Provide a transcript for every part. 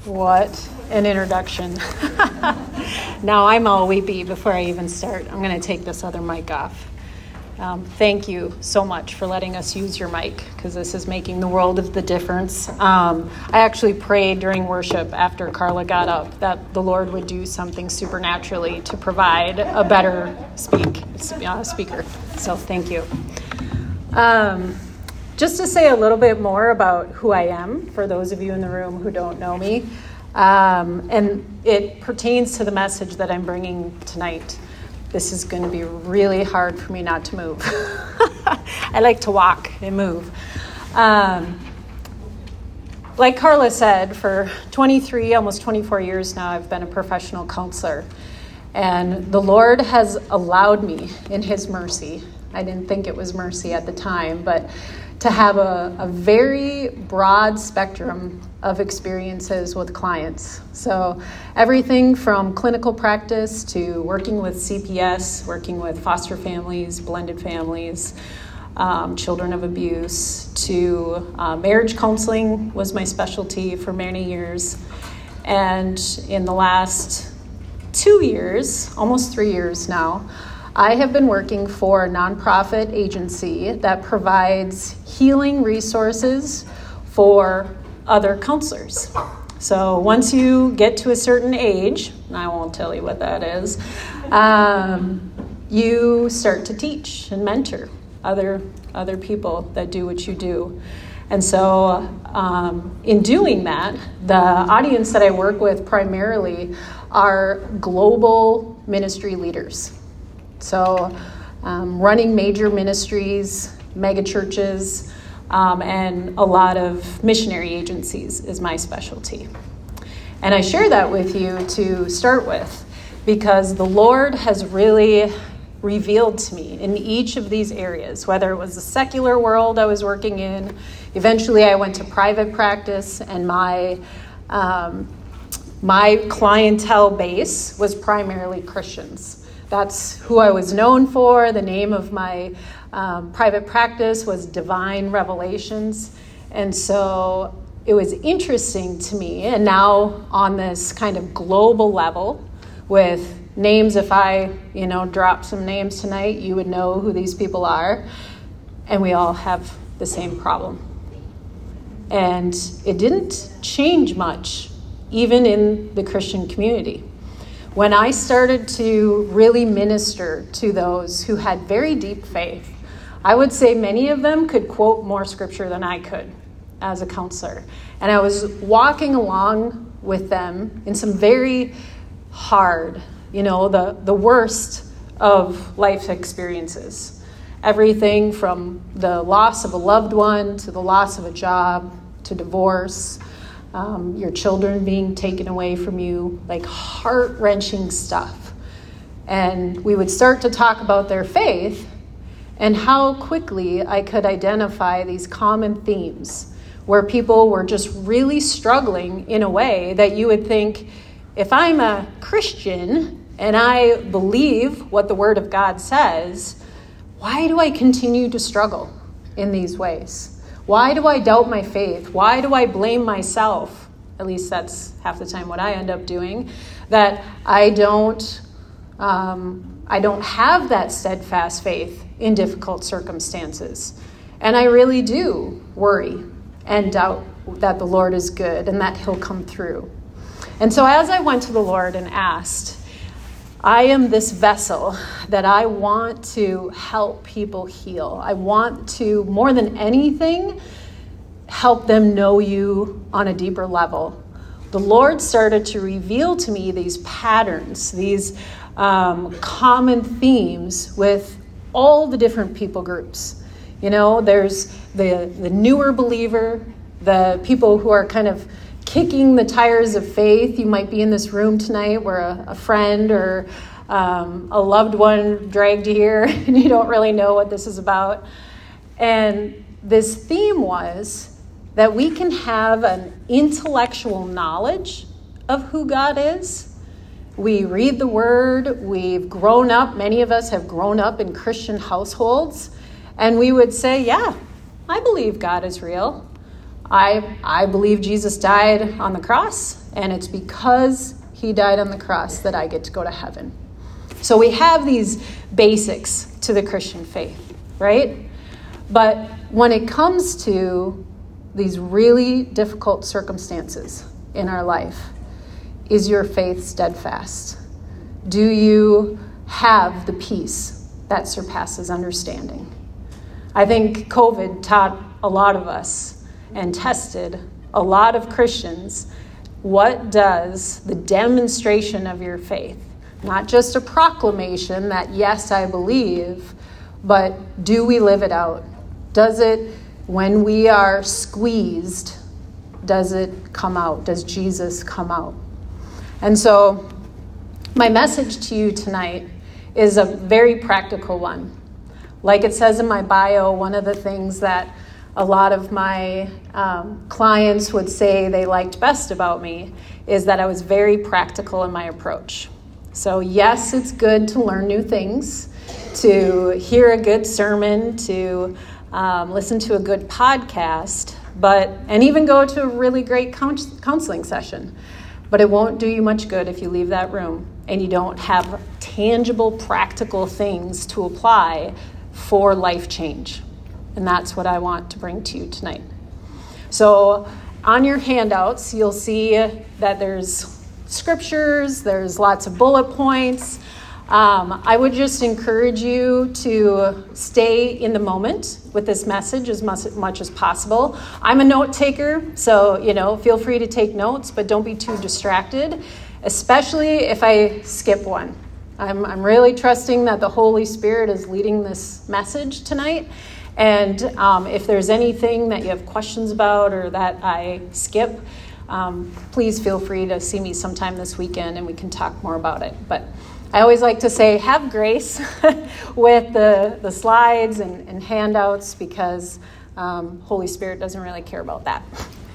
What an introduction. Now I'm all weepy before I even start. I'm going to take this other mic off. Thank you so much for letting us use your mic, because this is making the world of the difference. I actually prayed during worship after Carla got up that the Lord would do something supernaturally to provide a better speaker. So thank you. Just to say a little bit more about who I am, for those of you in the room who don't know me, and it pertains to the message that I'm bringing tonight. This is going to be really hard for me not to move. I like to walk and move. Like Carla said, for 23, almost 24 years now, I've been a professional counselor. And the Lord has allowed me, in his mercy, I didn't think it was mercy at the time, but to have a very broad spectrum of experiences with clients. So everything from clinical practice to working with CPS, working with foster families, blended families, children of abuse, to marriage counseling was my specialty for many years. And in the last 2 years, almost 3 years now, I have been working for a nonprofit agency that provides healing resources for other counselors. So once you get to a certain age, and I won't tell you what that is, you start to teach and mentor other people that do what you do. And so in doing that, the audience that I work with primarily are global ministry leaders. So running major ministries, mega churches, and a lot of missionary agencies is my specialty. And I share that with you to start with because the Lord has really revealed to me in each of these areas, whether it was the secular world I was working in. Eventually I went to private practice, and my clientele base was primarily Christians. That's who I was known for. The name of my private practice was Divine Revelations. And so it was interesting to me. And now on this kind of global level with names, if I, drop some names tonight, you would know who these people are. And we all have the same problem. And it didn't change much, even in the Christian community. When I started to really minister to those who had very deep faith, I would say many of them could quote more scripture than I could as a counselor. And I was walking along with them in some very hard, the worst of life experiences. Everything from the loss of a loved one to the loss of a job to divorce. Your children being taken away from you, like heart-wrenching stuff. And we would start to talk about their faith and how quickly I could identify these common themes where people were just really struggling in a way that you would think, if I'm a Christian and I believe what the Word of God says, why do I continue to struggle in these ways? Why do I doubt my faith? Why do I blame myself? At least that's half the time what I end up doing. That I don't have that steadfast faith in difficult circumstances. And I really do worry and doubt that the Lord is good and that he'll come through. And so as I went to the Lord and asked, I am this vessel that I want to help people heal. I want to, more than anything, help them know you on a deeper level. The Lord started to reveal to me these patterns, these common themes with all the different people groups. There's the newer believer, the people who are kind of kicking the tires of faith. You might be in this room tonight where a friend or a loved one dragged you here and you don't really know what this is about. And this theme was that we can have an intellectual knowledge of who God is. We read the Word. We've grown up. Many of us have grown up in Christian households. And we would say, yeah, I believe God is real. I believe Jesus died on the cross, and it's because he died on the cross that I get to go to heaven. So we have these basics to the Christian faith, right? But when it comes to these really difficult circumstances in our life, is your faith steadfast? Do you have the peace that surpasses understanding? I think COVID taught a lot of us and tested a lot of Christians. What does the demonstration of your faith, not just a proclamation that, yes, I believe, but do we live it out? Does it, when we are squeezed, does it come out? Does Jesus come out? And so my message to you tonight is a very practical one. Like it says in my bio, one of the things that a lot of my clients would say they liked best about me is that I was very practical in my approach. So yes, it's good to learn new things, to hear a good sermon, to listen to a good podcast, and even go to a really great counseling session. But it won't do you much good if you leave that room and you don't have tangible, practical things to apply for life change. And that's what I want to bring to you tonight. So on your handouts, you'll see that there's scriptures, there's lots of bullet points. I would just encourage you to stay in the moment with this message as much as possible. I'm a note taker, so feel free to take notes, but don't be too distracted, especially if I skip one. I'm really trusting that the Holy Spirit is leading this message tonight. And if there's anything that you have questions about or that I skip, please feel free to see me sometime this weekend and we can talk more about it. But I always like to say, have grace with the slides and handouts because Holy Spirit doesn't really care about that.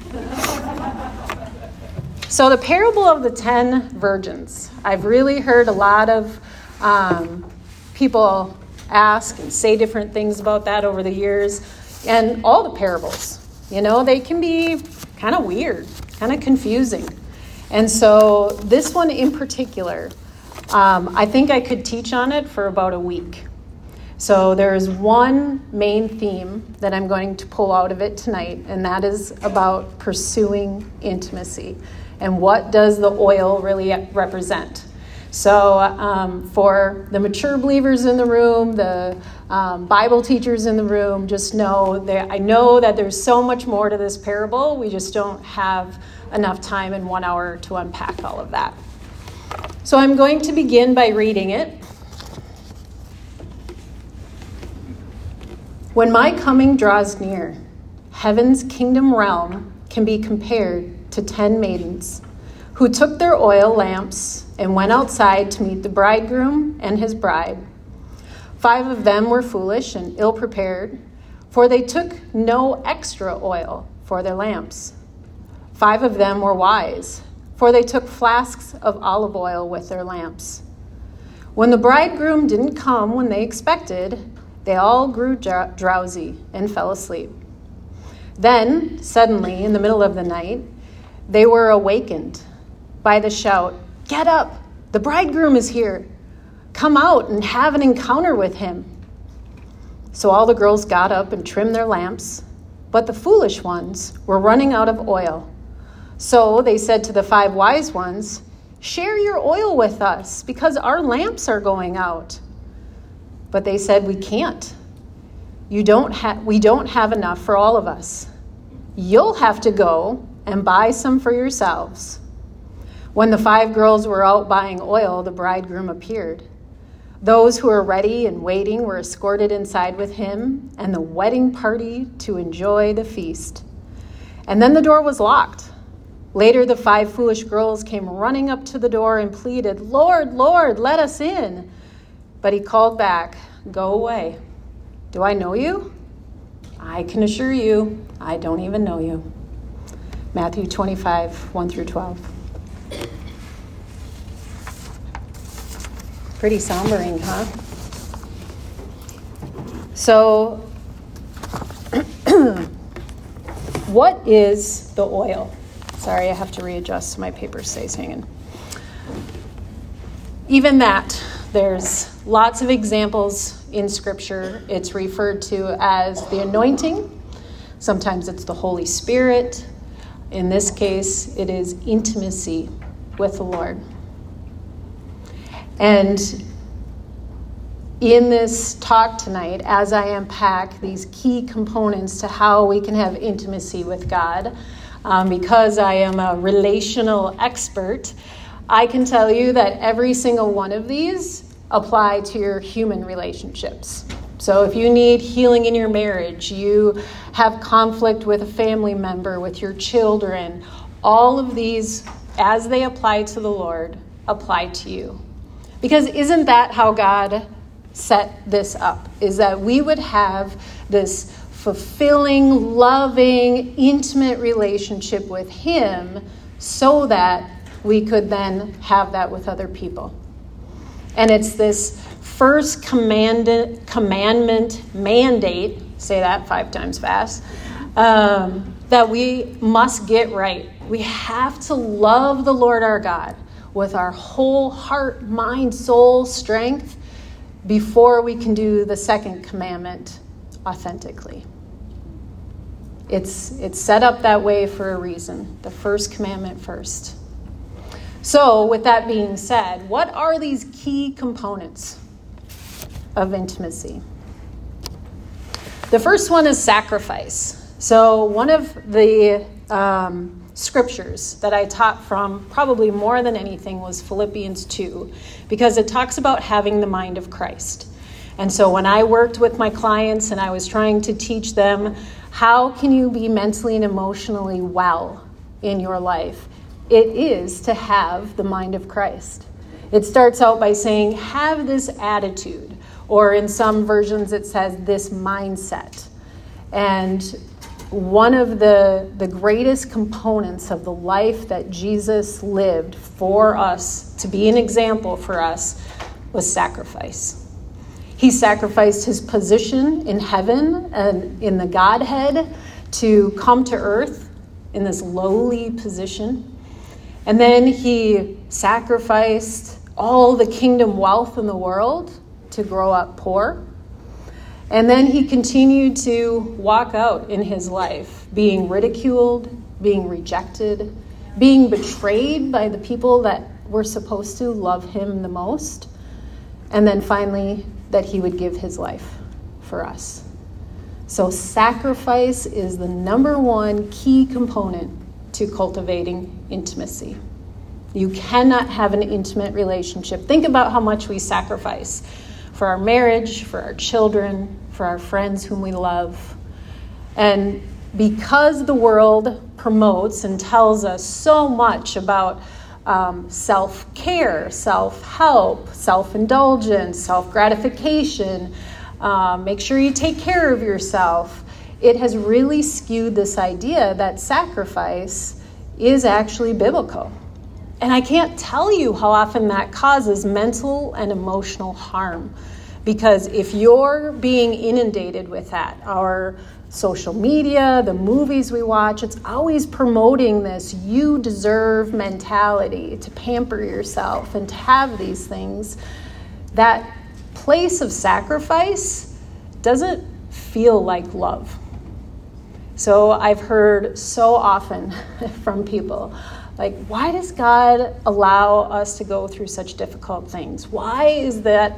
So the parable of the 10 virgins. I've really heard a lot of people ask and say different things about that over the years. And all the parables, they can be kind of weird, kind of confusing. And so this one in particular, I think I could teach on it for about a week. So there's one main theme that I'm going to pull out of it tonight, and that is about pursuing intimacy. And what does the oil really represent? So for the mature believers in the room, the Bible teachers in the room, just know that I know that there's so much more to this parable. We just don't have enough time in 1 hour to unpack all of that. So I'm going to begin by reading it. When my coming draws near, heaven's kingdom realm can be compared to 10 maidens who took their oil lamps and went outside to meet the bridegroom and his bride. 5 of them were foolish and ill-prepared, for they took no extra oil for their lamps. 5 of them were wise, for they took flasks of olive oil with their lamps. When the bridegroom didn't come when they expected, they all grew drowsy and fell asleep. Then, suddenly, in the middle of the night, they were awakened by the shout, "Get up! The bridegroom is here! Come out and have an encounter with him." So all the girls got up and trimmed their lamps, but the foolish ones were running out of oil. So they said to the 5 wise ones, "Share your oil with us, because our lamps are going out." But they said, "We can't. We don't have enough for all of us. You'll have to go and buy some for yourselves." When the 5 girls were out buying oil, the bridegroom appeared. Those who were ready and waiting were escorted inside with him and the wedding party to enjoy the feast. And then the door was locked. Later, the 5 foolish girls came running up to the door and pleaded, "Lord, Lord, let us in." But he called back, "Go away. Do I know you? I can assure you, I don't even know you." Matthew 25, 1 through 12. Pretty sombering, huh? So, What is the oil? Sorry, I have to readjust so my paper stays hanging. Even that, there's lots of examples in Scripture. It's referred to as the anointing. Sometimes it's the Holy Spirit. In this case, it is intimacy with the Lord. And in this talk tonight, as I unpack these key components to how we can have intimacy with God, because I am a relational expert, I can tell you that every single one of these apply to your human relationships. So if you need healing in your marriage, you have conflict with a family member, with your children, all of these, as they apply to the Lord, apply to you. Because isn't that how God set this up? Is that we would have this fulfilling, loving, intimate relationship with Him so that we could then have that with other people. And it's this first commandment mandate, say that 5 times fast, that we must get right. We have to love the Lord our God with our whole heart, mind, soul, strength before we can do the second commandment authentically. It's set up that way for a reason. The first commandment first. So, with that being said, what are these key components of intimacy? The first one is sacrifice. So, one of the scriptures that I taught from probably more than anything was Philippians 2, because it talks about having the mind of Christ. And so when I worked with my clients and I was trying to teach them, how can you be mentally and emotionally well in your life? It is to have the mind of Christ. It starts out by saying, have this attitude, or in some versions it says this mindset. And one of the greatest components of the life that Jesus lived for us, to be an example for us, was sacrifice. He sacrificed his position in heaven and in the Godhead to come to earth in this lowly position. And then he sacrificed all the kingdom wealth in the world to grow up poor. And then he continued to walk out in his life, being ridiculed, being rejected, being betrayed by the people that were supposed to love him the most. And then finally, that he would give his life for us. So sacrifice is the number one key component to cultivating intimacy. You cannot have an intimate relationship. Think about how much we sacrifice for our marriage, for our children, for our friends whom we love. And because the world promotes and tells us so much about self-care, self-help, self-indulgence, self-gratification, make sure you take care of yourself, it has really skewed this idea that sacrifice is actually biblical. And I can't tell you how often that causes mental and emotional harm. Because if you're being inundated with that, our social media, the movies we watch, it's always promoting this you deserve mentality to pamper yourself and to have these things. That place of sacrifice doesn't feel like love. So I've heard so often from people, like, why does God allow us to go through such difficult things? Why is the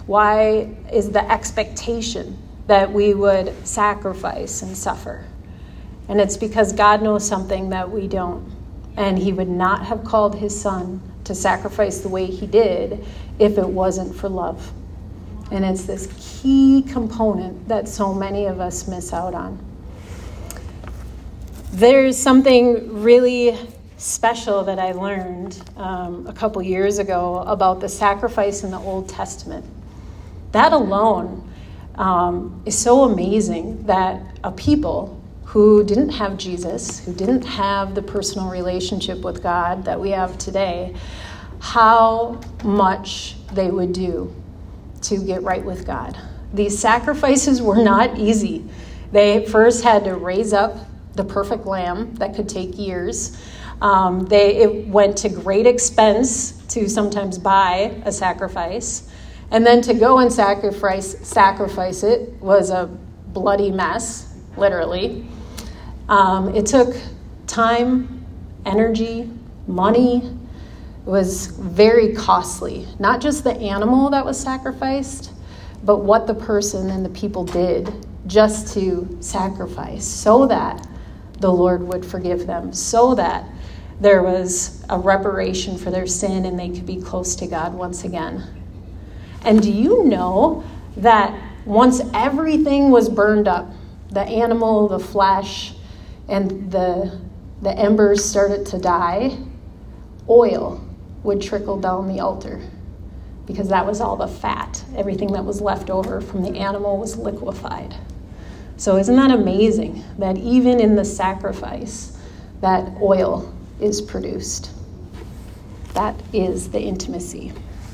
expectation that we would sacrifice and suffer? And it's because God knows something that we don't. And he would not have called his son to sacrifice the way he did if it wasn't for love. And it's this key component that so many of us miss out on. There's something really special that I learned a couple years ago about the sacrifice in the Old Testament. That alone is so amazing, that a people who didn't have Jesus, who didn't have the personal relationship with God that we have today, how much they would do to get right with God. These sacrifices were not easy. They first had to raise up the perfect lamb that could take years. It went to great expense to sometimes buy a sacrifice. And then to go and sacrifice it was a bloody mess, literally. It took time, energy, money. It was very costly. Not just the animal that was sacrificed, but what the person and the people did just to sacrifice so that the Lord would forgive them, so that there was a reparation for their sin and they could be close to God once again. And do you know that once everything was burned up, the animal, the flesh, and the embers started to die, oil would trickle down the altar because that was all the fat. Everything that was left over from the animal was liquefied. So isn't that amazing that even in the sacrifice, that oil is produced? That is the intimacy.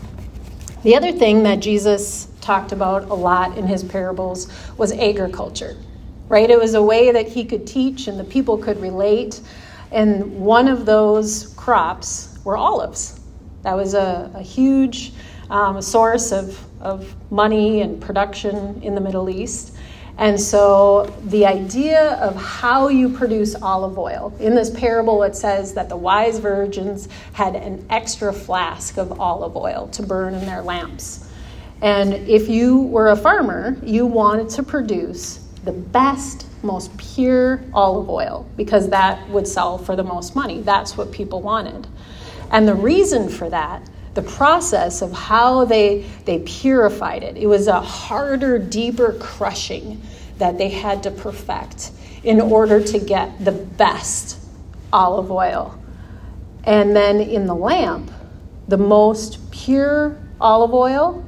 The other thing that Jesus talked about a lot in his parables was agriculture, right? It was a way that he could teach and the people could relate. And one of those crops were olives. That was a huge source of money and production in the Middle East. And so the idea of how you produce olive oil, in this parable it says that the wise virgins had an extra flask of olive oil to burn in their lamps. And if you were a farmer, you wanted to produce the best, most pure olive oil because that would sell for the most money. That's what people wanted. And the reason for that, the process of how they purified it, it was a harder, deeper crushing that they had to perfect in order to get the best olive oil. And then in the lamp, the most pure olive oil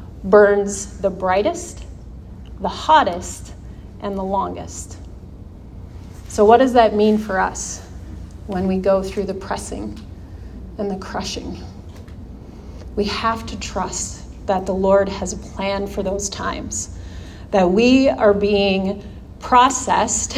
burns the brightest, the hottest, and the longest. So what does that mean for us when we go through the pressing and the crushing? We have to trust that the Lord has a plan for those times, that we are being processed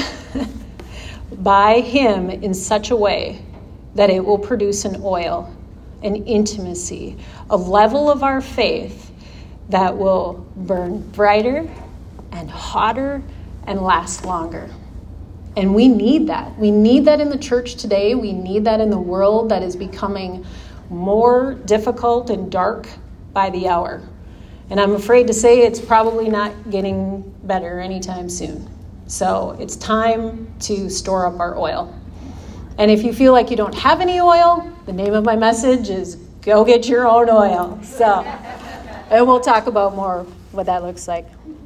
by him in such a way that it will produce an oil, an intimacy, a level of our faith that will burn brighter and hotter and last longer. And we need that. We need that in the church today. We need that in the world that is becoming more difficult and dark by the hour. And I'm afraid to say it's probably not getting better anytime soon. So it's time to store up our oil. And if you feel like you don't have any oil, the name of my message is go get your own oil. So, and we'll talk about more what that looks like.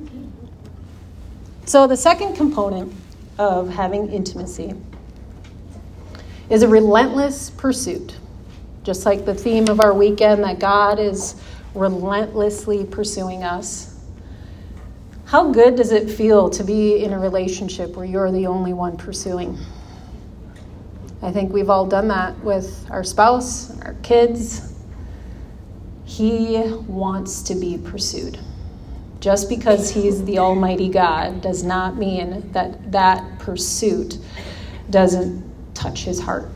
So the second component of having intimacy is a relentless pursuit. Just like the theme of our weekend, that God is relentlessly pursuing us. How good does it feel to be in a relationship where you're the only one pursuing? I think we've all done that with our spouse, our kids. He wants to be pursued. Just because he's the Almighty God does not mean that that pursuit doesn't touch his heart.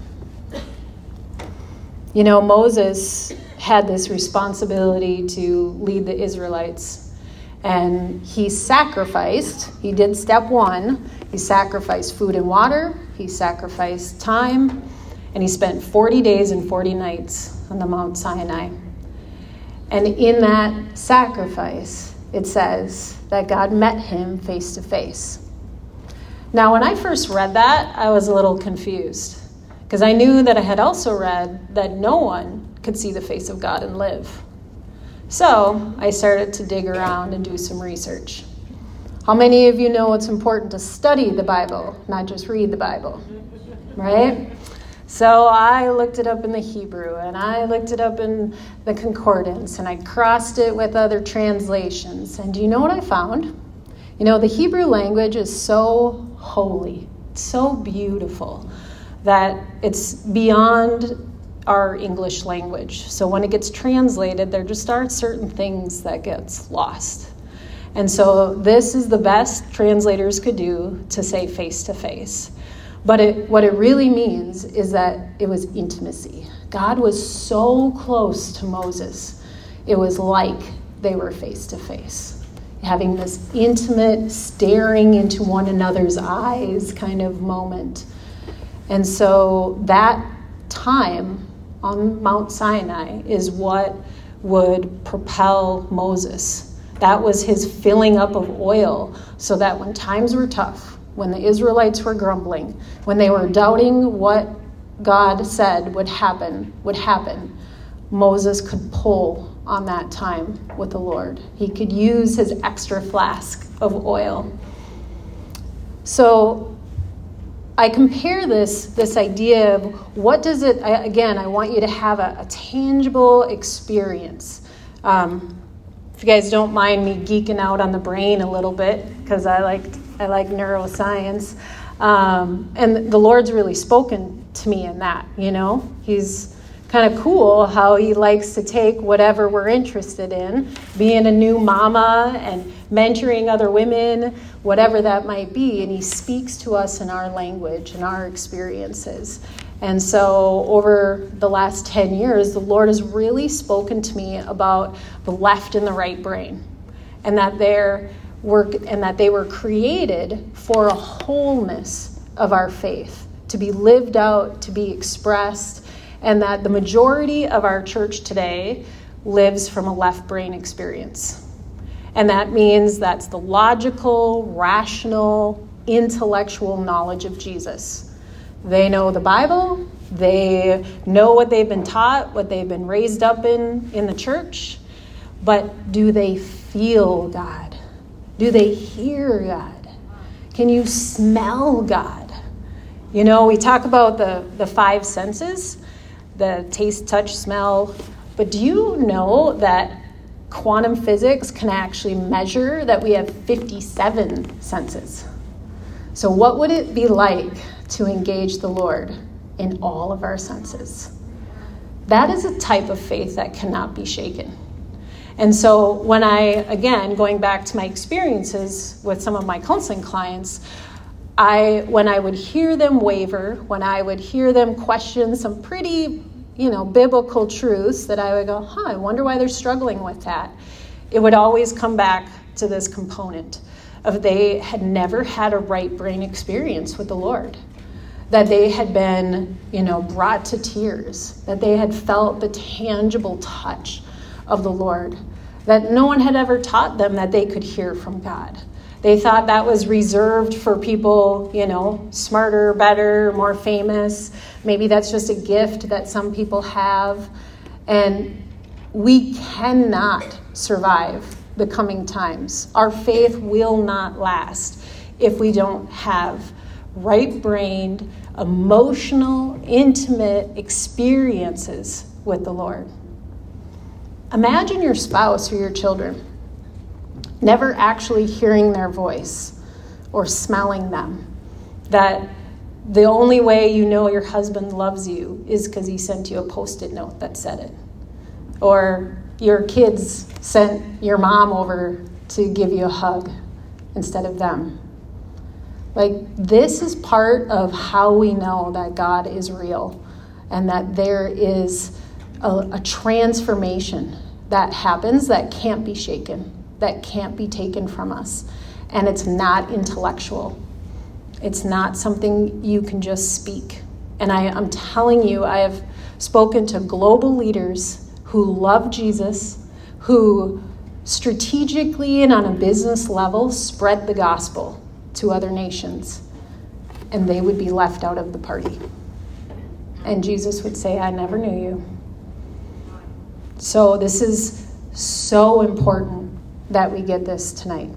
You know, Moses had this responsibility to lead the Israelites, and he did step one. He sacrificed food and water, he sacrificed time, and he spent 40 days and 40 nights on the Mount Sinai. And in that sacrifice, it says that God met him face to face. Now, when I first read that, I was a little confused, because I knew that I had also read that no one could see the face of God and live. So I started to dig around and do some research. How many of you know it's important to study the Bible, not just read the Bible, right? So I looked it up in the Hebrew, and I looked it up in the concordance, and I crossed it with other translations. And do you know what I found? You know, the Hebrew language is so holy, so beautiful, that it's beyond our English language. So when it gets translated, there just are certain things that gets lost. And so this is the best translators could do to say face to face. But what it really means is that it was intimacy. God was so close to Moses. It was like they were face to face, having this intimate, staring into one another's eyes kind of moment. And so that time on Mount Sinai is what would propel Moses. That was his filling up of oil, so that when times were tough, when the Israelites were grumbling, when they were doubting what God said would happen, Moses could pull on that time with the Lord. He could use his extra flask of oil. So I compare this idea of what does it, again, I want you to have a tangible experience. If you guys don't mind me geeking out on the brain a little bit, because I like neuroscience. And the Lord's really spoken to me in that, He's kind of cool how he likes to take whatever we're interested in, being a new mama and mentoring other women, whatever that might be, and he speaks to us in our language and our experiences. And so over the last 10 years, the Lord has really spoken to me about the left and the right brain, and that they were created for a wholeness of our faith, to be lived out, to be expressed, and that the majority of our church today lives from a left brain experience. And that means that's the logical, rational, intellectual knowledge of Jesus. They know the Bible, they know what they've been taught, what they've been raised up in the church, but do they feel God? Do they hear God? Can you smell God? We talk about the five senses, the taste, touch, smell, but do you know that quantum physics can actually measure that we have 57 senses? So what would it be like to engage the Lord in all of our senses? That is a type of faith that cannot be shaken. And so when again, going back to my experiences with some of my counseling clients, when I would hear them waver, when I would hear them question some pretty, biblical truths that I would go, I wonder why they're struggling with that. It would always come back to this component of they had never had a right brain experience with the Lord, that they had been, brought to tears, that they had felt the tangible touch of the Lord, that no one had ever taught them that they could hear from God. They thought that was reserved for people, smarter, better, more famous. Maybe that's just a gift that some people have. And we cannot survive the coming times. Our faith will not last if we don't have right-brained, emotional, intimate experiences with the Lord. Imagine your spouse or your children never actually hearing their voice or smelling them. That the only way you know your husband loves you is because he sent you a Post-it note that said it. Or your kids sent your mom over to give you a hug instead of them. This is part of how we know that God is real and that there is a transformation that happens that can't be shaken, that can't be taken from us. And it's not intellectual. It's not something you can just speak. And I'm telling you, I have spoken to global leaders who love Jesus, who strategically and on a business level spread the gospel to other nations, and they would be left out of the party. And Jesus would say, I never knew you. So this is so important that we get this tonight.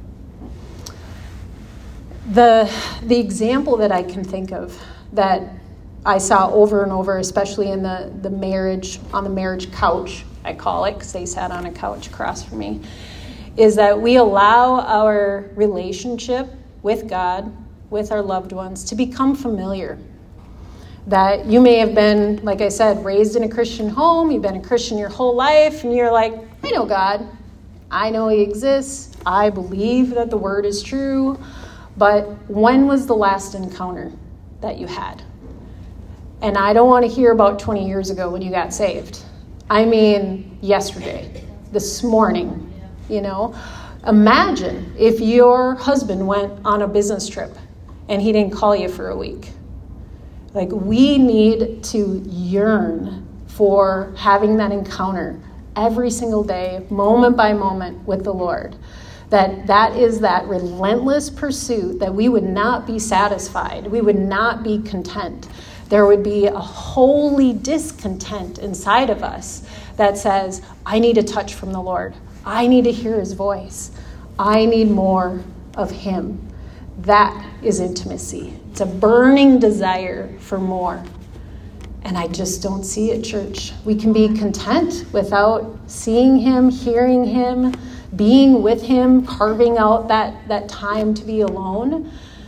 The example that I can think of that I saw over and over, especially in the marriage, on the marriage couch, I call it, because they sat on a couch across from me, is that we allow our relationship with God, with our loved ones, to become familiar. That you may have been, like I said, raised in a Christian home, you've been a Christian your whole life, and you're like, I know God. I know he exists. I believe that the word is true. But when was the last encounter that you had. And I don't want to hear about 20 years ago when you got saved. I mean, yesterday, this morning, you know. Imagine if your husband went on a business trip and he didn't call you for a week. Like, we need to yearn for having that encounter every single day, moment by moment with the Lord. That is that relentless pursuit, that we would not be satisfied. We would not be content. There would be a holy discontent inside of us that says, I need a touch from the Lord. I need to hear his voice. I need more of him. That is intimacy. It's a burning desire for more. And I just don't see it, church. We can be content without seeing him, hearing him, being with him, carving out that time to be alone.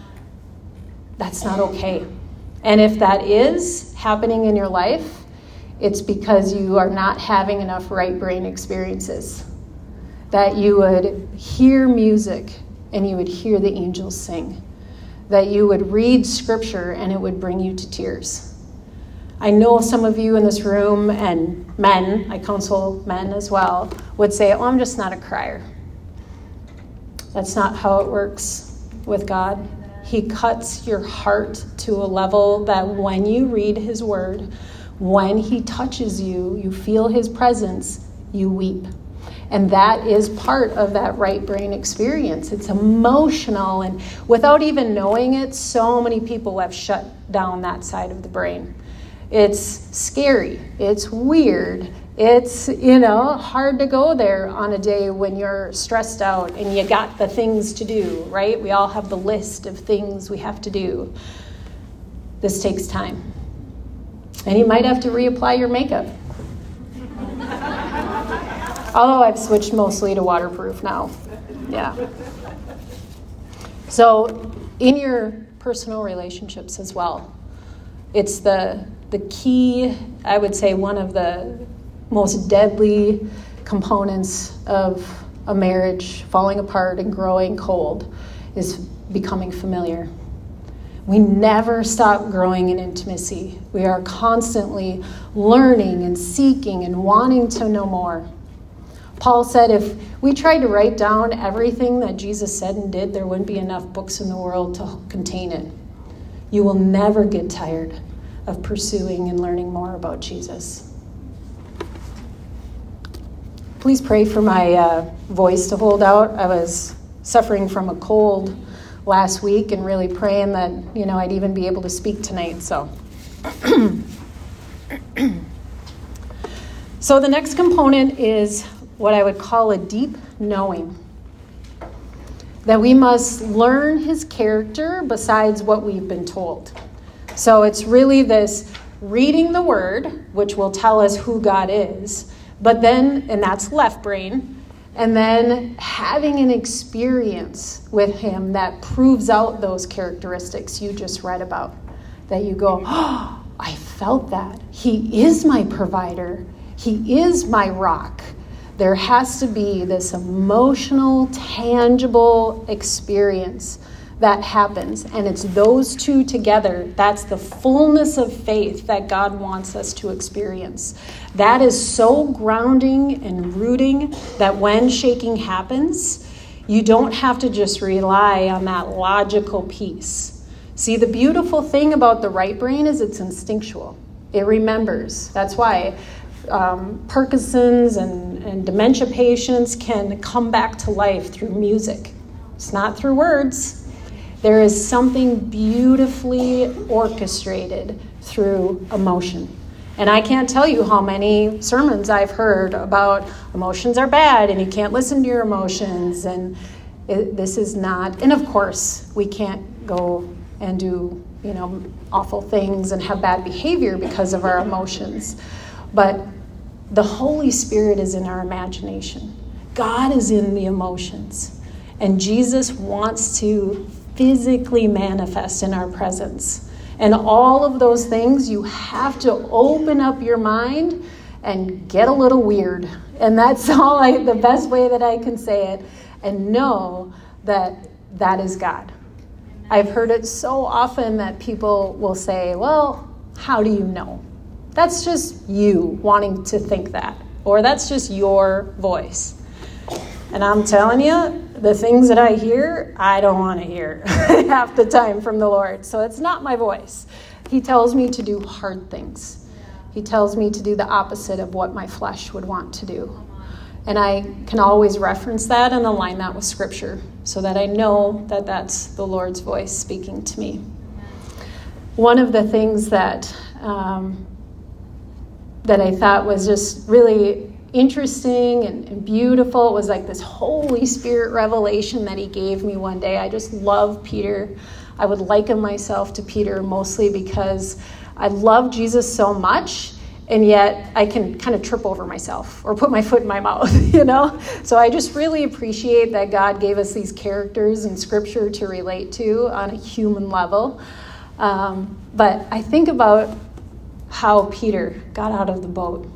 That's not okay. And if that is happening in your life, it's because you are not having enough right brain experiences. That you would hear music and you would hear the angels sing. That you would read scripture and it would bring you to tears. I know some of you in this room, and men, I counsel men as well, would say, oh, I'm just not a crier. That's not how it works with God. He cuts your heart to a level that when you read his word, when he touches you, you feel his presence, you weep. And that is part of that right brain experience. It's emotional, and without even knowing it, so many people have shut down that side of the brain. It's scary. It's weird. It's, hard to go there on a day when you're stressed out and you got the things to do, right? We all have the list of things we have to do. This takes time. And you might have to reapply your makeup. Although I've switched mostly to waterproof now. Yeah. So in your personal relationships as well, it's the key, I would say, one of the most deadly components of a marriage falling apart and growing cold is becoming familiar. We never stop growing in intimacy. We are constantly learning and seeking and wanting to know more. Paul said if we tried to write down everything that Jesus said and did, there wouldn't be enough books in the world to contain it. You will never get tired of pursuing and learning more about Jesus. Please pray for my voice to hold out. I was suffering from a cold last week and really praying that, I'd even be able to speak tonight. So the next component is what I would call a deep knowing. That we must learn his character besides what we've been told. So it's really this reading the word, which will tell us who God is, but then, and that's left brain, and then having an experience with him that proves out those characteristics you just read about. That you go, oh, I felt that. He is my provider. He is my rock. There has to be this emotional, tangible experience that happens. And it's those two together. That's the fullness of faith that God wants us to experience. That is so grounding and rooting that when shaking happens, you don't have to just rely on that logical piece. See, the beautiful thing about the right brain is it's instinctual. It remembers. That's why Parkinson's and dementia patients can come back to life through music. It's not through words. There is something beautifully orchestrated through emotion. And I can't tell you how many sermons I've heard about emotions are bad and you can't listen to your emotions. And this is not, and of course, we can't go and do, awful things and have bad behavior because of our emotions. But the Holy Spirit is in our imagination. God is in the emotions. And Jesus wants to physically manifest in our presence. And all of those things, you have to open up your mind and get a little weird. And that's the best way that I can say it. And know that that is God. I've heard it so often that people will say, well, how do you know? That's just you wanting to think that, or that's just your voice. And I'm telling you, the things that I hear, I don't want to hear half the time from the Lord. So it's not my voice. He tells me to do hard things. He tells me to do the opposite of what my flesh would want to do. And I can always reference that and align that with Scripture so that I know that that's the Lord's voice speaking to me. One of the things that I thought was just really interesting and beautiful was like this Holy Spirit revelation that he gave me one day. I just love Peter. I would liken myself to Peter mostly because I love Jesus so much, and yet I can kind of trip over myself or put my foot in my mouth, So I just really appreciate that God gave us these characters in Scripture to relate to on a human level. But I think about how Peter got out of the boat.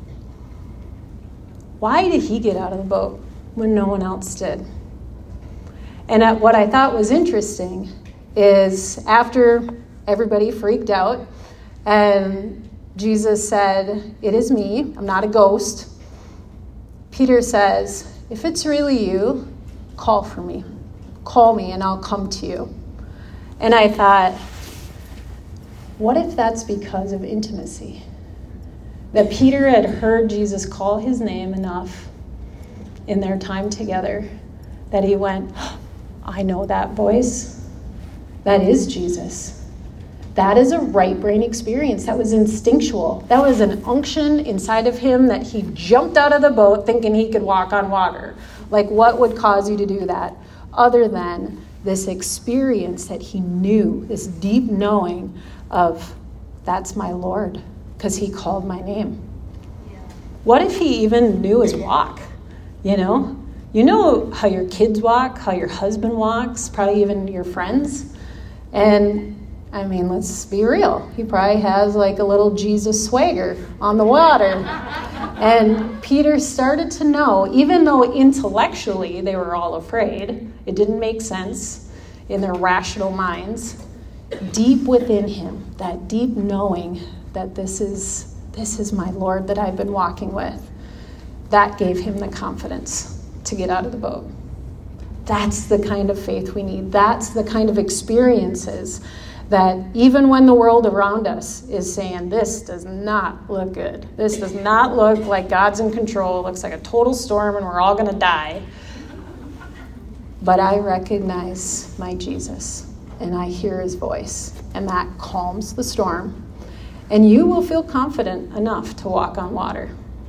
Why did he get out of the boat when no one else did? And what I thought was interesting is after everybody freaked out and Jesus said, "It is me, I'm not a ghost," Peter says, "If it's really you, call for me. Call me and I'll come to you." And I thought, what if that's because of intimacy? That Peter had heard Jesus call his name enough in their time together that he went, "I know that voice. That is Jesus. That is a right brain experience. That was instinctual. That was an unction inside of him that he jumped out of the boat thinking he could walk on water." Like, what would cause you to do that other than this experience that he knew, this deep knowing of, that's my Lord, because he called my name. Yeah. What if he even knew his walk? You know how your kids walk, how your husband walks, probably even your friends. And I mean, let's be real. He probably has like a little Jesus swagger on the water. And Peter started to know, even though intellectually they were all afraid, it didn't make sense in their rational minds, deep within him, that deep knowing that this is my Lord that I've been walking with, that gave him the confidence to get out of the boat. That's the kind of faith we need. That's the kind of experiences that even when the world around us is saying, this does not look good, this does not look like God's in control, it looks like a total storm and we're all going to die. But I recognize my Jesus and I hear his voice, and that calms the storm. And you will feel confident enough to walk on water.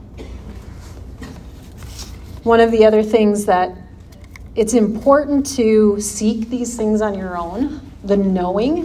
One of the other things that it's important to seek these things on your own, the knowing.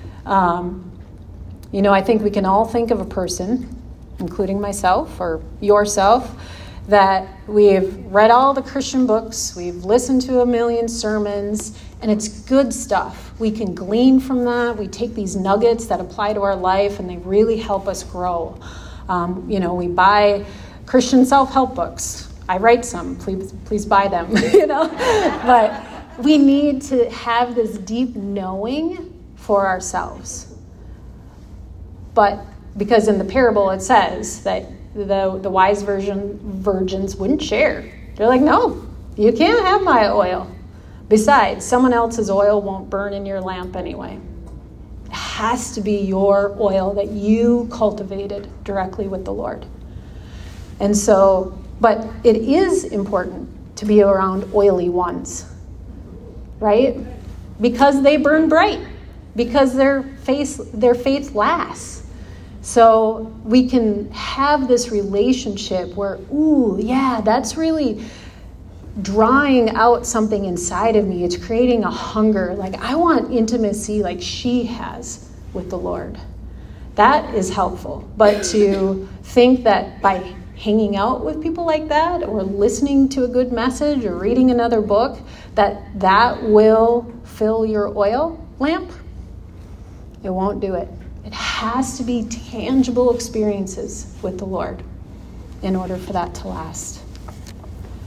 I think we can all think of a person, including myself or yourself, that we've read all the Christian books, we've listened to a million sermons, and it's good stuff. We can glean from that. We take these nuggets that apply to our life, and they really help us grow. We buy Christian self-help books. I write some. Please buy them. But we need to have this deep knowing for ourselves. But because in the parable it says that the wise virgins wouldn't share. They're like, no, you can't have my oil. Besides, someone else's oil won't burn in your lamp anyway. It has to be your oil that you cultivated directly with the Lord. And so, but it is important to be around oily ones, right? Because they burn bright, because their faith lasts. So we can have this relationship where, that's really drawing out something inside of me. It's creating a hunger. Like, I want intimacy like she has with the Lord. That is helpful. But to think that by hanging out with people like that, or listening to a good message, or reading another book, that will fill your oil lamp, it won't do it. It has to be tangible experiences with the Lord in order for that to last.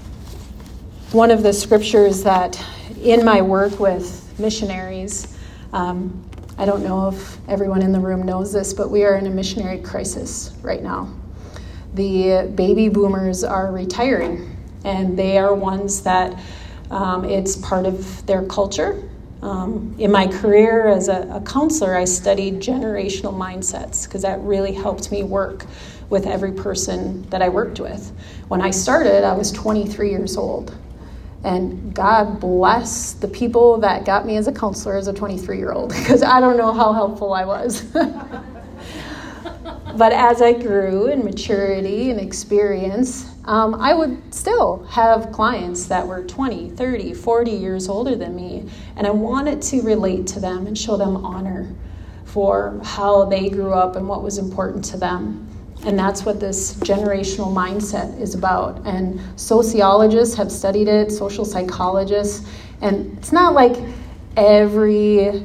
One of the scriptures that in my work with missionaries, I don't know if everyone in the room knows this, but we are in a missionary crisis right now. The baby boomers are retiring, and they are ones that it's part of their culture. In my career as a counselor, I studied generational mindsets because that really helped me work with every person that I worked with. When I started, I was 23 years old. And God bless the people that got me as a counselor as a 23-year-old, because I don't know how helpful I was. But as I grew in maturity and experience, I would still have clients that were 20, 30, 40 years older than me, and I wanted to relate to them and show them honor for how they grew up and what was important to them. And that's what this generational mindset is about. And sociologists have studied it, social psychologists, and it's not like every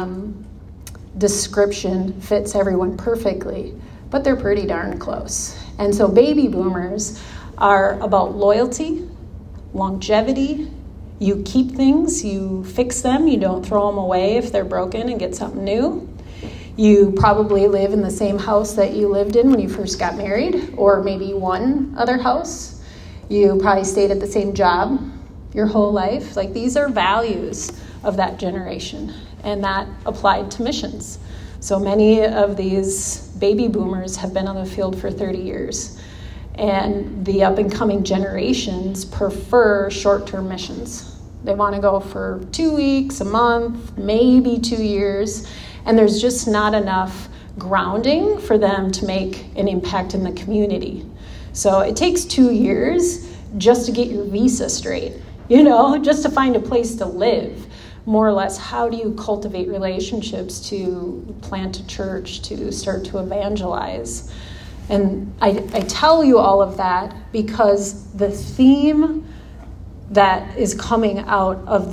description fits everyone perfectly, but they're pretty darn close. And so baby boomers are about loyalty, longevity. You keep things, you fix them, you don't throw them away if they're broken and get something new. You probably live in the same house that you lived in when you first got married, or maybe one other house. You probably stayed at the same job your whole life. Like, these are values of that generation, and that applied to missions. So many of these baby boomers have been on the field for 30 years, and the up-and-coming generations prefer short-term missions. They want to go for 2 weeks, a month, maybe 2 years, and there's just not enough grounding for them to make an impact in the community. So it takes 2 years just to get your visa straight, just to find a place to live. More or less, how do you cultivate relationships to plant a church, to start to evangelize? And I tell you all of that because the theme that is coming out of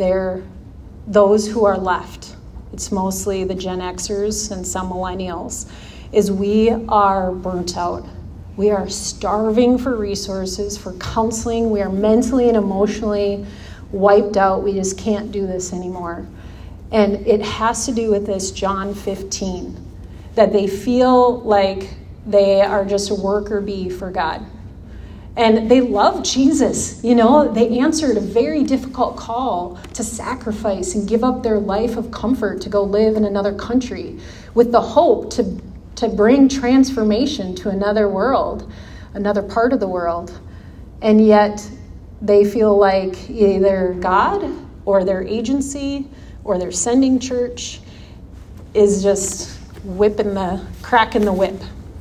those who are left, it's mostly the Gen Xers and some millennials, is we are burnt out. We are starving for resources, for counseling. We are mentally and emotionally wiped out. We just can't do this anymore. And it has to do with this John 15, that they feel like they are just a worker bee for God. And they love Jesus. They answered a very difficult call to sacrifice and give up their life of comfort to go live in another country with the hope to bring transformation to another world, another part of the world. And yet they feel like either God or their agency or their sending church is just cracking the whip,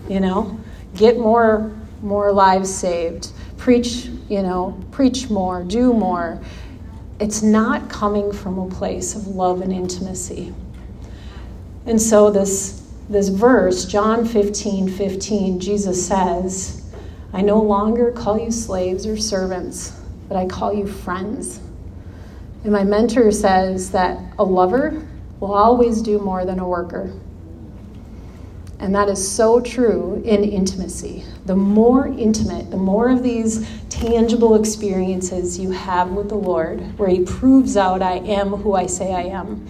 get more lives saved, preach more, do more. It's not coming from a place of love and intimacy. And so this verse, John 15:15, Jesus says, I no longer call you slaves or servants, but I call you friends. And my mentor says that a lover will always do more than a worker. And that is so true in intimacy. The more intimate, the more of these tangible experiences you have with the Lord, where he proves out, I am who I say I am,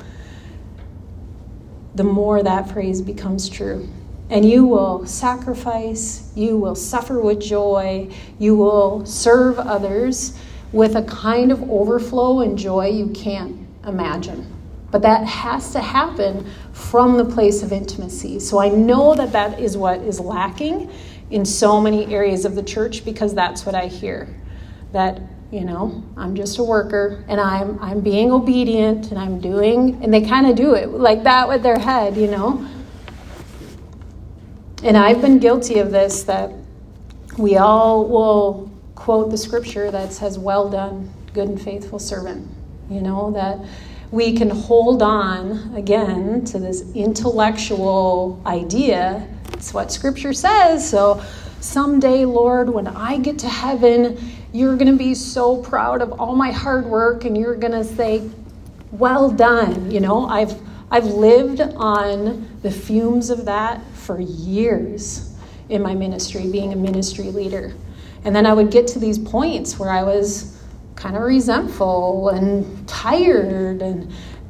the more that phrase becomes true. And you will sacrifice, you will suffer with joy, you will serve others with a kind of overflow and joy you can't imagine. But that has to happen from the place of intimacy. So I know that is what is lacking in so many areas of the church, because that's what I hear. That, I'm just a worker and I'm being obedient and I'm doing, and they kind of do it like that with their head, And I've been guilty of this, that we all will quote the scripture that says, well done, good and faithful servant. That we can hold on, again, to this intellectual idea. It's what Scripture says. So someday, Lord, when I get to heaven, you're going to be so proud of all my hard work, and you're going to say, well done. I've lived on the fumes of that for years in my ministry, being a ministry leader. And then I would get to these points where I was kind of resentful and tired,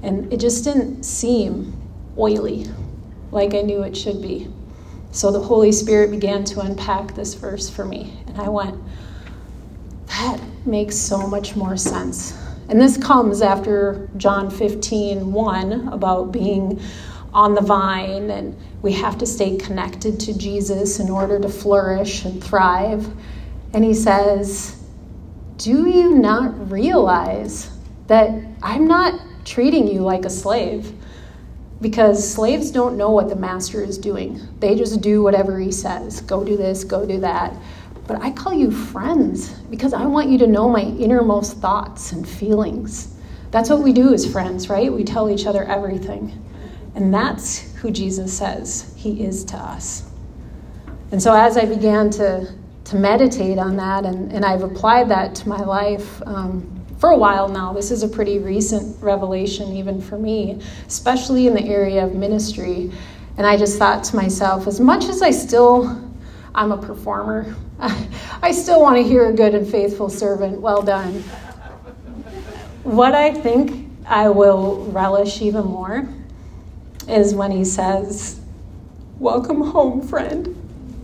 And it just didn't seem oily like I knew it should be. So the Holy Spirit began to unpack this verse for me. And I went, that makes so much more sense. And this comes after John 15:1 about being on the vine, and we have to stay connected to Jesus in order to flourish and thrive. And he says, do you not realize that I'm not treating you like a slave? Because slaves don't know what the master is doing. They just do whatever he says. Go do this, go do that. But I call you friends because I want you to know my innermost thoughts and feelings. That's what we do as friends, right? We tell each other everything. And that's who Jesus says he is to us. And so as I began to meditate on that, and I've applied that to my life for a while now. This is a pretty recent revelation even for me, especially in the area of ministry. And I just thought to myself, as much as I'm a performer, I still want to hear a good and faithful servant, well done. What I think I will relish even more is when he says, welcome home, friend.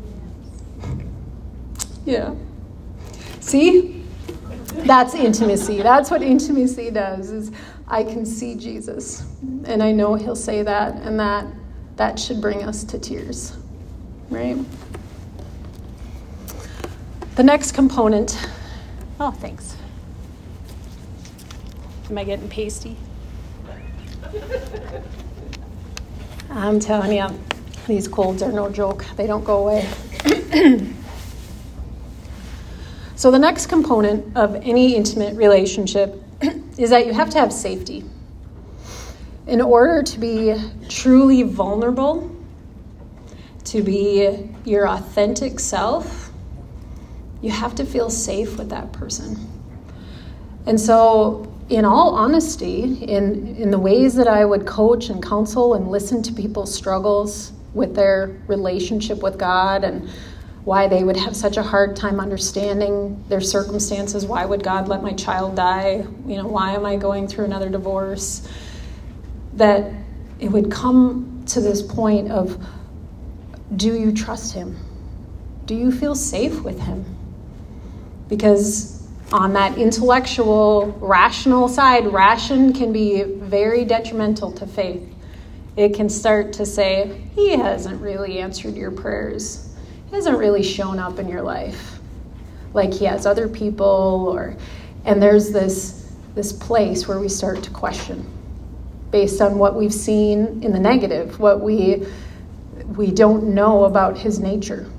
Yeah. See? That's intimacy. That's what intimacy does, is I can see Jesus. And I know he'll say that, and that should bring us to tears. Right? The next component. Oh, thanks. Am I getting pasty? I'm telling you, these colds are no joke. They don't go away. So the next component of any intimate relationship is that you have to have safety. In order to be truly vulnerable, to be your authentic self, you have to feel safe with that person. And so, in all honesty, in the ways that I would coach and counsel and listen to people's struggles with their relationship with God and why they would have such a hard time understanding their circumstances, why would God let my child die? Why am I going through another divorce? That it would come to this point of, do you trust him? Do you feel safe with him? Because on that intellectual, rational side, ration can be very detrimental to faith. It can start to say, he hasn't really answered your prayers. He hasn't really shown up in your life like he has other people. And there's this place where we start to question based on what we've seen in the negative, what we don't know about his nature.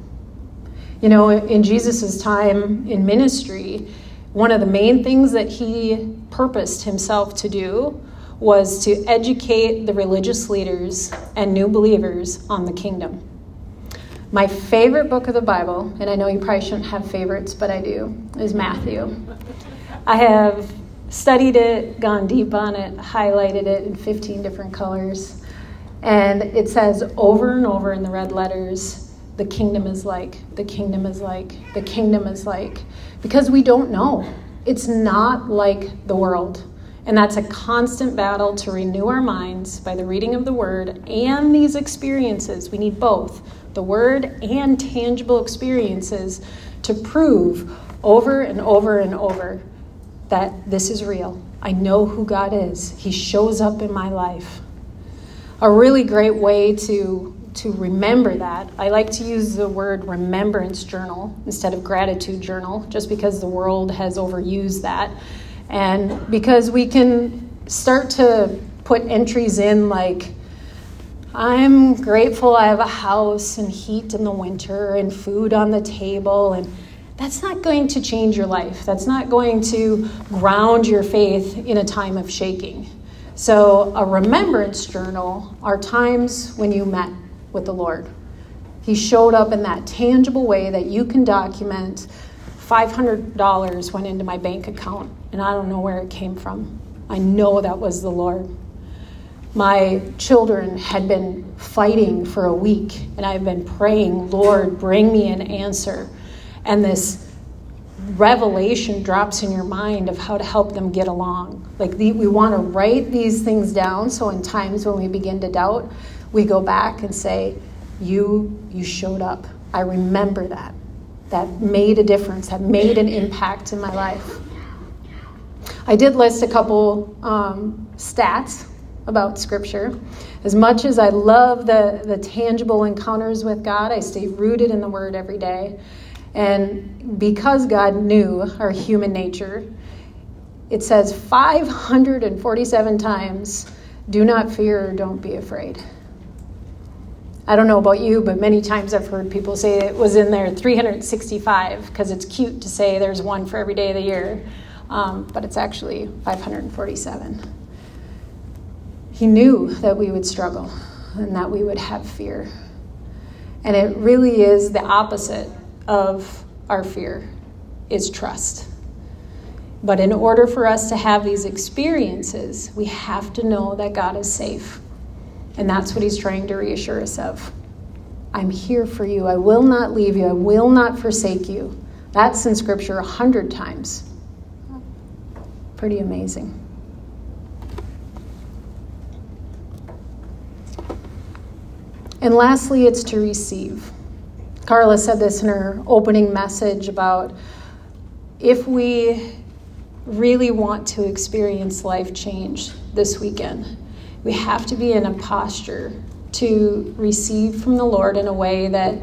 In Jesus' time in ministry, one of the main things that he purposed himself to do was to educate the religious leaders and new believers on the kingdom. My favorite book of the Bible, and I know you probably shouldn't have favorites, but I do, is Matthew. I have studied it, gone deep on it, highlighted it in 15 different colors. And it says over and over in the red letters, the kingdom is like, the kingdom is like, the kingdom is like. Because we don't know. It's not like the world. And that's a constant battle to renew our minds by the reading of the Word and these experiences. We need both, the Word and tangible experiences, to prove over and over and over that this is real. I know who God is. He shows up in my life. A really great way to remember that, I like to use the word remembrance journal instead of gratitude journal, just because the world has overused that. And because we can start to put entries in like, I'm grateful I have a house and heat in the winter and food on the table. And that's not going to change your life. That's not going to ground your faith in a time of shaking. So a remembrance journal are times when you met with the Lord. He showed up in that tangible way that you can document. $500 went into my bank account, and I don't know where it came from. I know that was the Lord. My children had been fighting for a week, and I've been praying, Lord, bring me an answer. And this revelation drops in your mind of how to help them get along. Like we want to write these things down so in times when we begin to doubt, we go back and say, you showed up. I remember that. That made a difference. That made an impact in my life. I did list a couple stats about Scripture. As much as I love the tangible encounters with God, I stay rooted in the Word every day. And because God knew our human nature, it says 547 times, do not fear or don't be afraid. I don't know about you, but many times I've heard people say it was in there 365 because it's cute to say there's one for every day of the year. But it's actually 547. He knew that we would struggle and that we would have fear. And it really is the opposite of our fear, is trust. But in order for us to have these experiences, we have to know that God is safe. And that's what he's trying to reassure us of. I'm here for you. I will not leave you. I will not forsake you. That's in Scripture 100 times. Pretty amazing. And lastly, it's to receive. Carla said this in her opening message about if we really want to experience life change this weekend, we have to be in a posture to receive from the Lord in a way that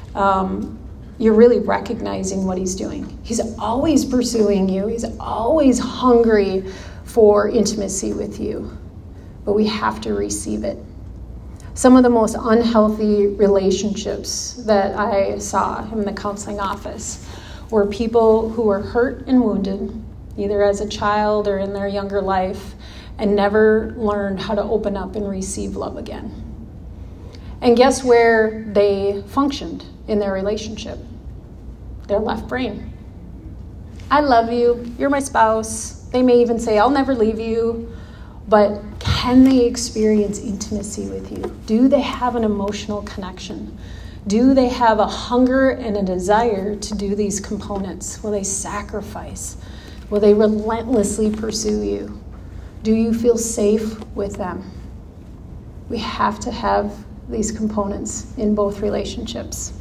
you're really recognizing what he's doing. He's always pursuing you. He's always hungry for intimacy with you. But we have to receive it. Some of the most unhealthy relationships that I saw in the counseling office were people who were hurt and wounded, either as a child or in their younger life, and never learned how to open up and receive love again. And guess where they functioned in their relationship? Their left brain. I love you. You're my spouse. They may even say, I'll never leave you. But can they experience intimacy with you? Do they have an emotional connection? Do they have a hunger and a desire to do these components? Will they sacrifice? Will they relentlessly pursue you? Do you feel safe with them? We have to have these components in both relationships.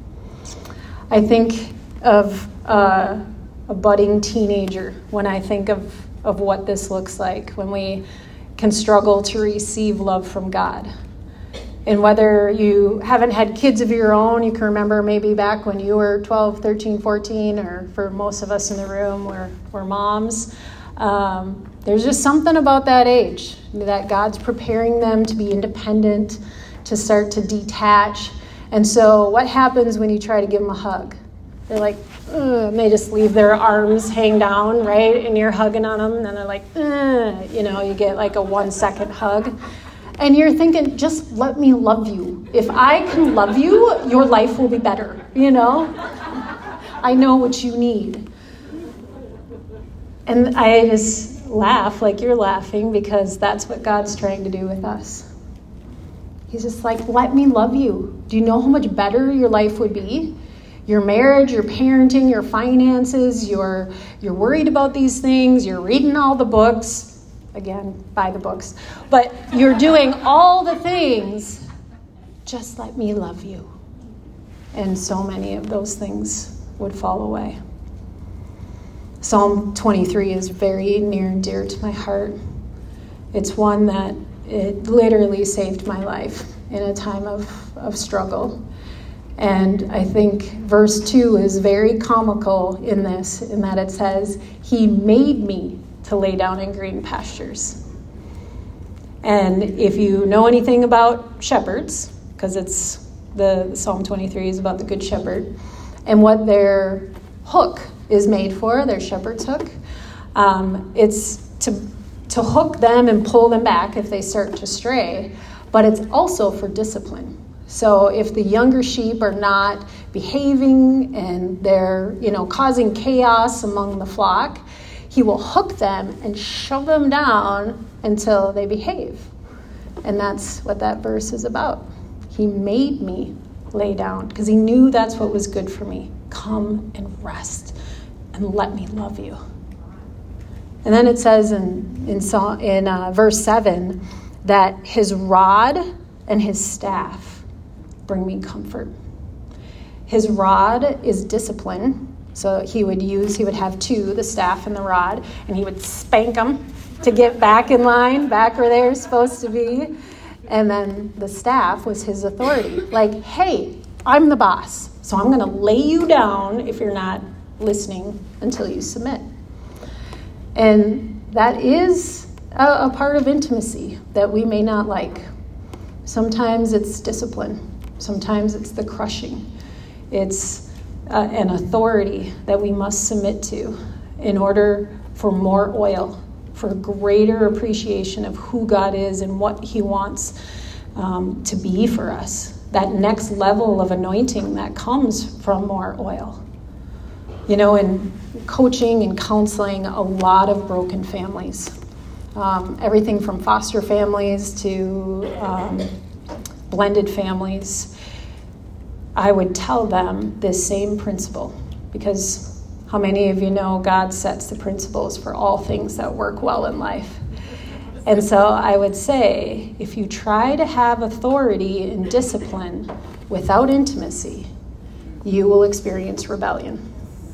I think of a budding teenager when I think of what this looks like, when we can struggle to receive love from God. And whether you haven't had kids of your own, you can remember maybe back when you were 12, 13, 14, or for most of us in the room, we're moms. There's just something about that age that God's preparing them to be independent, to start to detach. And so what happens when you try to give them a hug? They're like, and they just leave their arms hang down, right? And you're hugging on them, and then they're like, you get like a 1 second hug. And you're thinking, just let me love you. If I can love you, your life will be better, I know what you need. And I just laugh like you're laughing because that's what God's trying to do with us. He's just like, let me love you. Do you know how much better your life would be? Your marriage, your parenting, your finances, you're worried about these things, you're reading all the books. Again, buy the books. But you're doing all the things. Just let me love you. And so many of those things would fall away. Psalm 23 is very near and dear to my heart. It's one that it literally saved my life in a time of struggle. And I think verse 2 is very comical in this, in that it says, he made me to lay down in green pastures. And if you know anything about shepherds, because it's the Psalm 23 is about the good shepherd, and what their hook is made for, their shepherd's hook, it's to hook them and pull them back if they start to stray, but it's also for discipline. So if the younger sheep are not behaving and they're, causing chaos among the flock, he will hook them and shove them down until they behave. And that's what that verse is about. He made me lay down because he knew that's what was good for me. Come and rest. and let me love you. And then it says in verse 7 that his rod and his staff bring me comfort. His rod is discipline. So he would have two, the staff and the rod, and he would spank them to get back in line, back where they're supposed to be. And then the staff was his authority. Like, hey, I'm the boss, so I'm going to lay you down if you're not listening until you submit. And that is a part of intimacy that we may not like. Sometimes it's discipline. Sometimes it's the crushing. It's an authority that we must submit to in order for more oil, for greater appreciation of who God is and what he wants to be for us. That next level of anointing that comes from more oil. You know, in coaching and counseling, a lot of broken families. Everything from foster families to blended families. I would tell them this same principle, because how many of you know God sets the principles for all things that work well in life? And so I would say, if you try to have authority and discipline without intimacy, you will experience rebellion.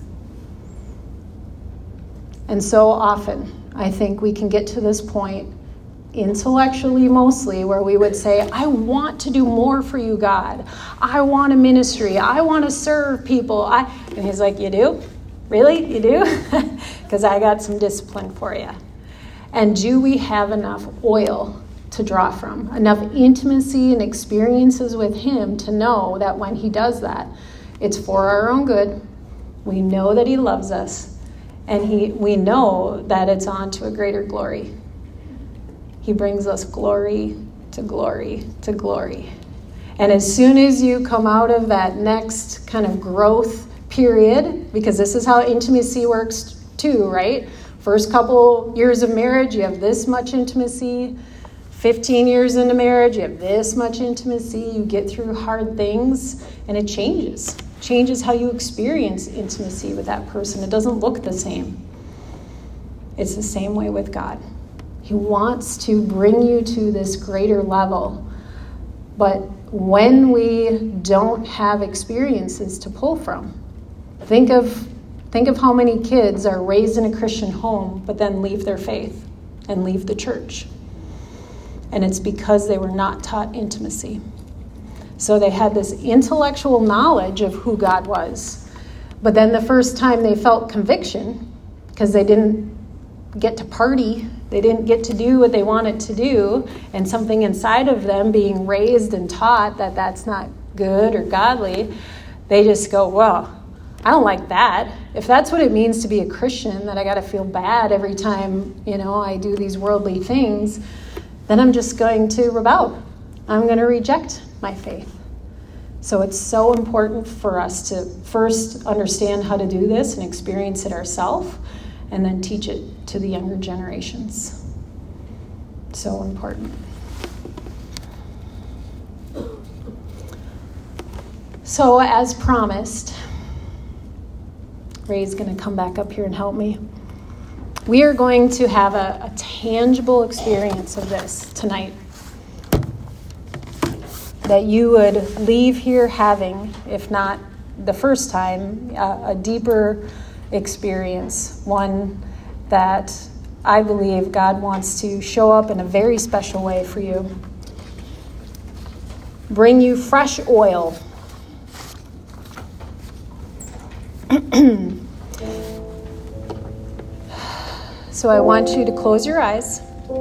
And so often, I think we can get to this point, intellectually mostly, where we would say, I want to do more for you, God. I want a ministry. I want to serve people. And he's like, you do? Really? You do? Because I got some discipline for you. And do we have enough oil to draw from? Enough intimacy and experiences with him to know that when he does that, it's for our own good. We know that he loves us. And we know that it's on to a greater glory. He brings us glory to glory to glory. And as soon as you come out of that next kind of growth period, because this is how intimacy works too, right? First couple years of marriage, you have this much intimacy. 15 years into marriage, you have this much intimacy. You get through hard things, and it changes. Changes how you experience intimacy with that person. It doesn't look the same. It's the same way with God. He wants to bring you to this greater level. But when we don't have experiences to pull from, think of how many kids are raised in a Christian home but then leave their faith and leave the church. And it's because they were not taught intimacy. So they had this intellectual knowledge of who God was. But then the first time they felt conviction, because they didn't get to party, they didn't get to do what they wanted to do, and something inside of them being raised and taught that that's not good or godly, they just go, well, I don't like that. If that's what it means to be a Christian, that I got to feel bad every time, I do these worldly things, then I'm just going to rebel. I'm going to reject my faith. So it's so important for us to first understand how to do this and experience it ourselves, and then teach it to the younger generations. So important. So as promised, Ray's going to come back up here and help me. We are going to have a tangible experience of this tonight that you would leave here having, if not the first time, a deeper experience, one that I believe God wants to show up in a very special way for you. Bring you fresh oil. So I want you to close your eyes.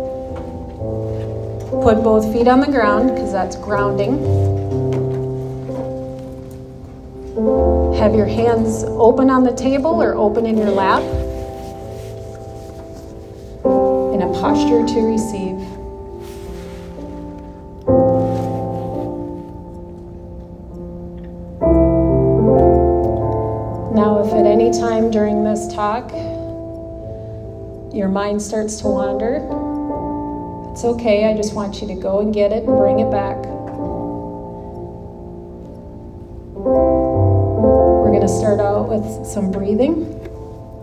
Put both feet on the ground, because that's grounding. Have your hands open on the table or open in your lap, in a posture to receive. Now, if at any time during this talk your mind starts to wander, it's okay. I just want you to go and get it and bring it back. We're going to start out with some breathing.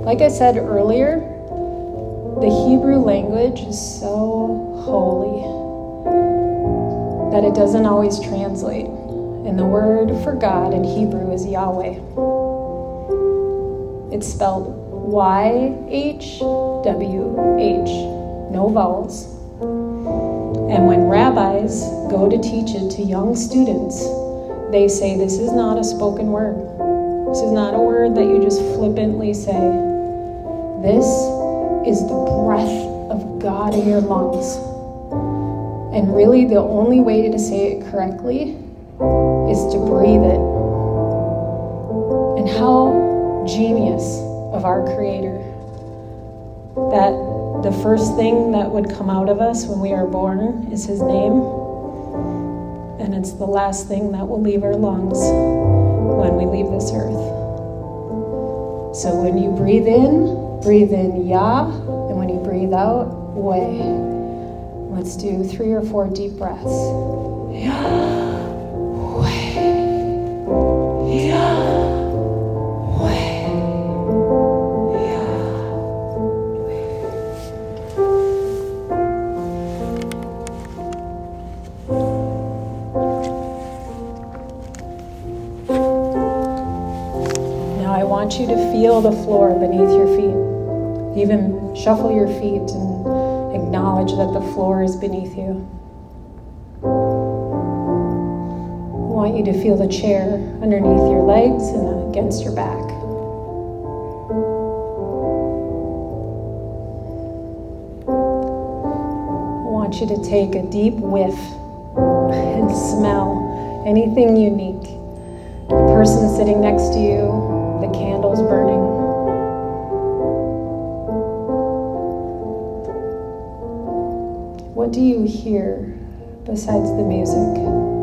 Like I said earlier, the Hebrew language is so holy that it doesn't always translate. And the word for God in Hebrew is Yahweh. It's spelled YHWH, no vowels. And when rabbis go to teach it to young students, they say this is not a spoken word. This is not a word that you just flippantly say. This is the breath of God in your lungs. And really the only way to say it correctly is to breathe it. And how genius of our Creator that the first thing that would come out of us when we are born is His name, and it's the last thing that will leave our lungs when we leave this earth. So when you breathe in Yah, and when you breathe out, Way. Let's do 3 or 4 deep breaths. Yahweh, Yahweh, Yahweh. Now I want you to feel the floor beneath your feet. Even shuffle your feet and acknowledge that the floor is beneath you. I want you to feel the chair underneath your legs and against your back. I want you to take a deep whiff and smell anything unique. The person sitting next to you, the candles burning. What do you hear besides the music?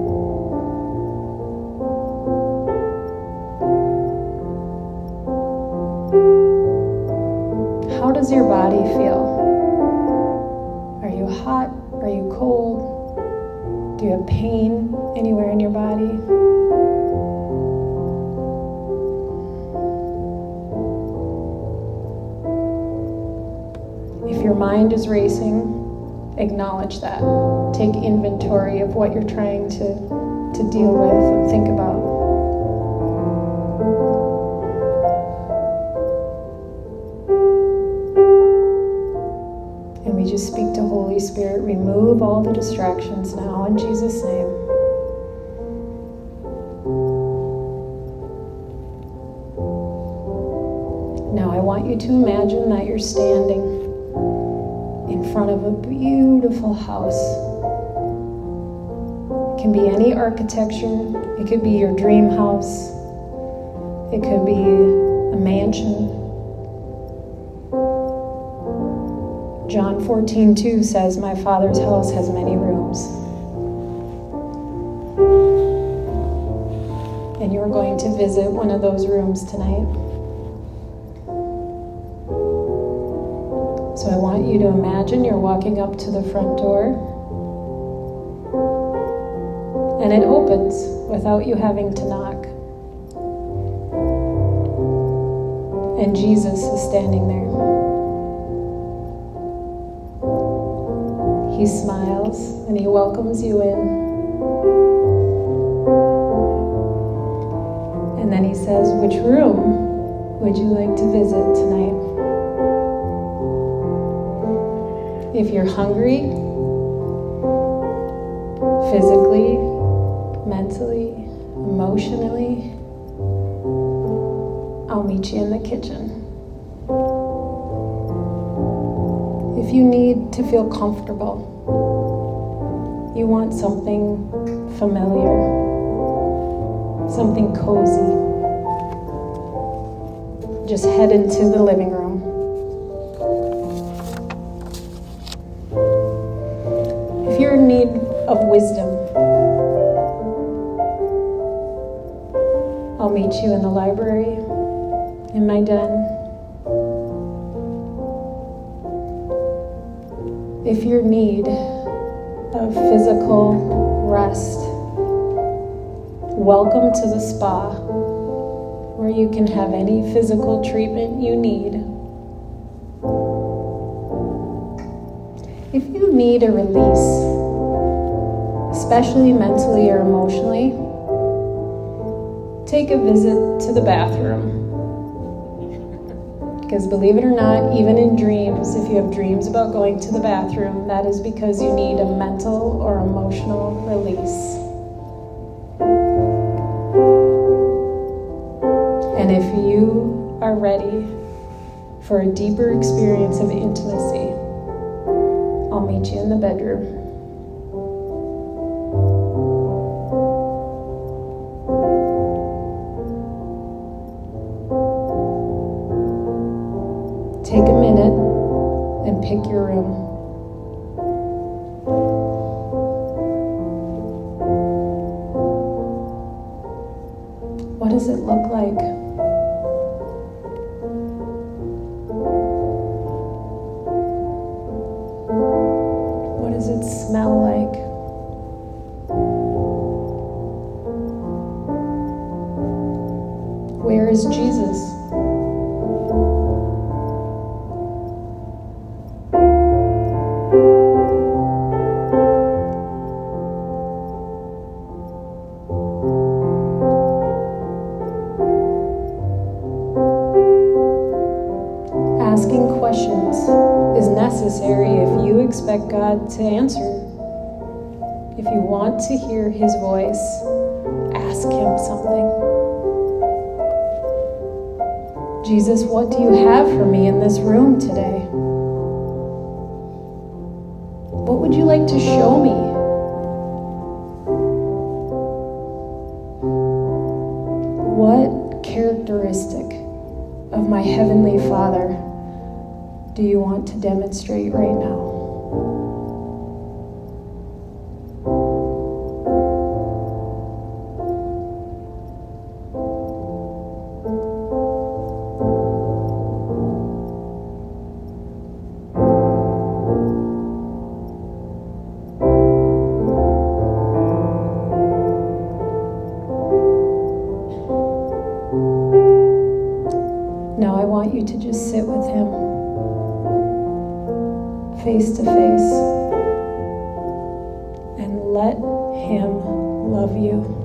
How does your body feel? Are you hot? Are you cold? Do you have pain anywhere in your body? If your mind is racing, acknowledge that. Take inventory of what you're trying to deal with and think about. And we just speak to Holy Spirit, remove all the distractions now in Jesus' name. Now I want you to imagine that you're standing in front of a beautiful house. It can be any architecture. It could be your dream house. It could be a mansion. John 14:2 says, "My Father's house has many rooms." And you're going to visit one of those rooms tonight. So I want you to imagine you're walking up to the front door, and it opens without you having to knock. And Jesus is standing there. He smiles and He welcomes you in. And then He says, "Which room would you like to visit tonight?" If you're hungry, physically, mentally, emotionally, I'll meet you in the kitchen. If you need to feel comfortable, you want something familiar, something cozy, just head into the living room. If you're in need of wisdom, I'll meet you in the library, in my den. If you're in need of physical rest, welcome to the spa. where you can have any physical treatment you need. If you need a release, especially mentally or emotionally, take a visit to the bathroom. Because believe it or not, even in dreams, if you have dreams about going to the bathroom, that is because you need a mental or emotional release. And if you are ready for a deeper experience of intimacy, I'll meet you in the bedroom. Take a minute and pick your room. What does it look like? What does it smell like? Where is Jesus? Asking questions is necessary if you expect God to answer. If you want to hear His voice, ask Him something. Jesus, what do you have for me in this room today? What would you like to show me? What characteristic of my Heavenly Father do you want to demonstrate right now? Now I want you to just sit with Him, face to face, and let Him love you.